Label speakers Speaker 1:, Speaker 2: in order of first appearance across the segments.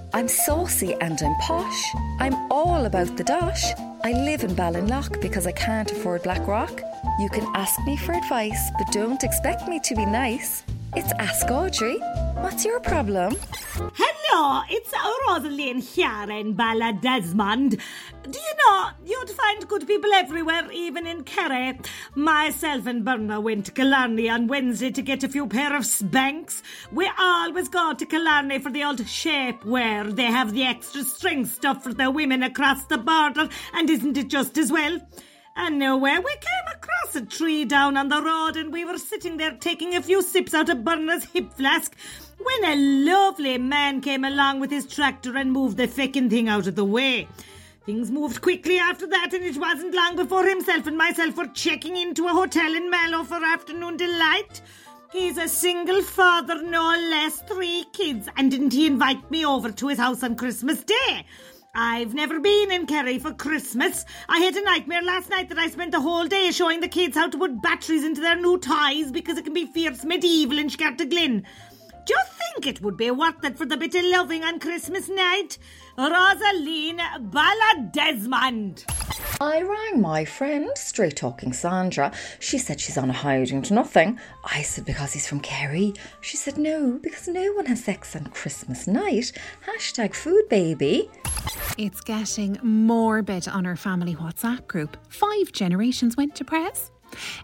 Speaker 1: I'm saucy and I'm posh. I'm all about the dosh. I live in Ballinlough because I can't afford Blackrock. You can ask me for advice, but don't expect me to be nice. It's Ask Audrey. What's your problem?
Speaker 2: Hello, it's Rosalind here in Balladesmond. Do you know, you'd find good people everywhere, even in Kerry. Myself and Berna went to Killarney on Wednesday to get a few pair of Spanx. We always go to Killarney for the old shapewear. They have the extra strength stuff for the women across the border, and isn't it just as well? Anyway, we came across a tree down on the road and we were sitting there taking a few sips out of Berna's hip flask when a lovely man came along with his tractor and moved the feckin' thing out of the way. Things moved quickly after that, and it wasn't long before himself and myself were checking into a hotel in Mallow for afternoon delight. He's a single father, no less, 3 kids, and didn't he invite me over to his house on Christmas Day? I've never been in Kerry for Christmas. I had a nightmare last night that I spent the whole day showing the kids how to put batteries into their new toys because it can be fierce medieval in Scartaglin. Do you think it would be worth it for the bit of loving on Christmas night? Rosaline Balladesmond.
Speaker 1: I rang my friend, straight talking Sandra. She said she's on a hiding to nothing. I said because he's from Kerry. She said no, because no one has sex on Christmas night. #food baby.
Speaker 3: It's getting morbid on our family WhatsApp group. 5 generations went to press.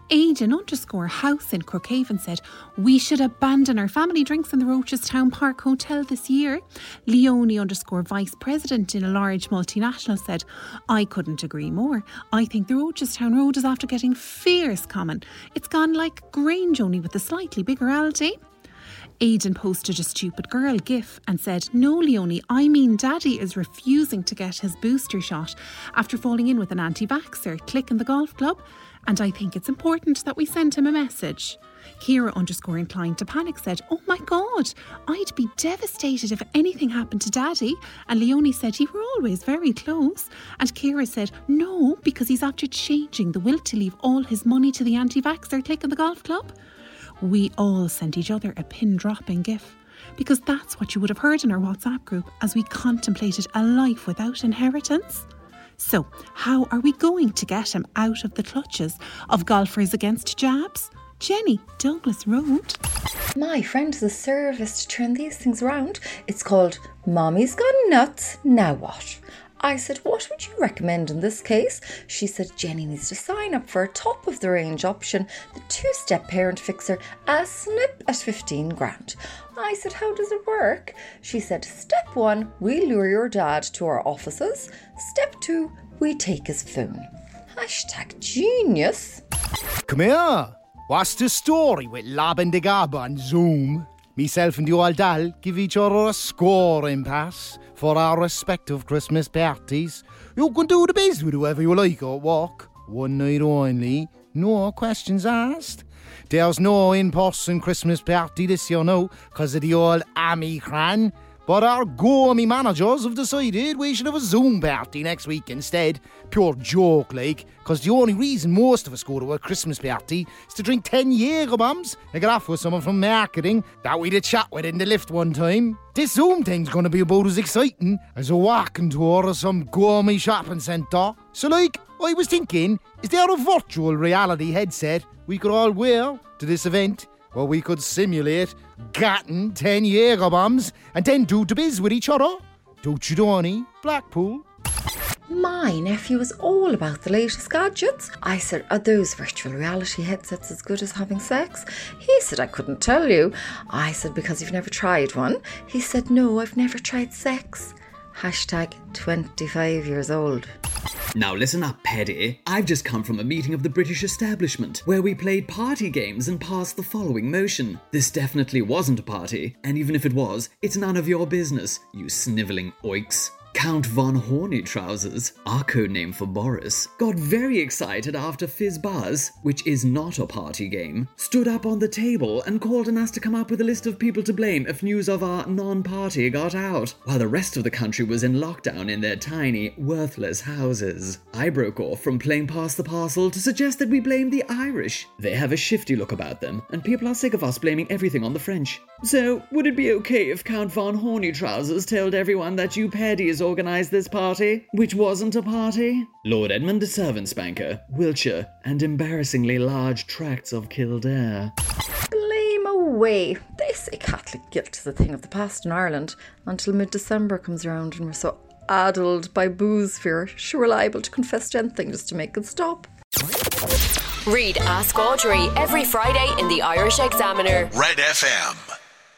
Speaker 3: Aidan_house in Crookhaven said, we should abandon our family drinks in the Roaches Town Park Hotel this year. Leonie_vice president in a large multinational said, I couldn't agree more. I think the Roaches Town Road is after getting fierce common. It's gone like Grange only with a slightly bigger Aldi. Aidan posted a stupid girl gif and said, no Leonie, I mean Daddy is refusing to get his booster shot after falling in with an anti-vaxxer, Click in the golf club. And I think it's important that we send him a message. Kira_inclined to panic said, oh my God, I'd be devastated if anything happened to Daddy. And Leonie said, you were always very close. And Kira said, no, because he's after changing the will to leave all his money to the anti-vaxxer Click in the golf club. We all sent each other a pin-dropping gif, because that's what you would have heard in our WhatsApp group as we contemplated a life without inheritance. So, how are we going to get him out of the clutches of golfers against jabs? Jenny, Douglas Road.
Speaker 1: My friend has a service to turn these things around. It's called Mommy's Gone Nuts, Now What? I said, what would you recommend in this case? She said Jenny needs to sign up for a top-of-the-range option, the 2-step parent fixer, a snip at 15 grand. I said, how does it work? She said, step 1, we lure your dad to our offices. Step 2, we take his phone. #genius.
Speaker 4: Come here. What's the story with Lab and the Gab on Zoom? Myself and the old Dal give each other a scoring pass for our respective Christmas parties. You can do the biz with whoever you like at work. One night only, no questions asked. There's no in-person Christmas party this year now, because of the old Omicron. But our gourmet managers have decided we should have a Zoom party next week instead. Pure joke, like, because the only reason most of us go to a Christmas party is to drink 10 Jaeger bombs and get off with someone from marketing that we'd a chat with in the lift one time. This Zoom thing's going to be about as exciting as a walking tour of some gourmet shopping centre. So, like, I was thinking, is there a virtual reality headset we could all wear to this event where we could simulate getting 10 Jaeger bombs and then do the biz with each other? Don't you, Donny? Blackpool.
Speaker 1: My nephew is all about the latest gadgets. I said, are those virtual reality headsets as good as having sex? He said, I couldn't tell you. I said, because you've never tried one. He said, no, I've never tried sex. #25 years old.
Speaker 5: Now listen up, Paddy. I've just come from a meeting of the British establishment where we played party games and passed the following motion. This definitely wasn't a party, and even if it was, it's none of your business, you snivelling oiks. Count Von Horny Trousers, our code name for Boris, got very excited after Fizz Buzz, which is not a party game, stood up on the table and called on us to come up with a list of people to blame if news of our non-party got out, while the rest of the country was in lockdown in their tiny, worthless houses. I broke off from playing Pass the Parcel to suggest that we blame the Irish. They have a shifty look about them, and people are sick of us blaming everything on the French. So, would it be okay if Count Von Horny Trousers told everyone that you Paddies organised this party, which wasn't a party? Lord Edmund de Servanspanker, Wiltshire, and embarrassingly large tracts of Kildare.
Speaker 1: Blame away. They say Catholic guilt is a thing of the past in Ireland until mid-December comes around and we're so addled by booze fear, sure we're liable to confess to anything just to make it stop.
Speaker 6: Read Ask Audrey every Friday in the Irish Examiner.
Speaker 7: Red FM.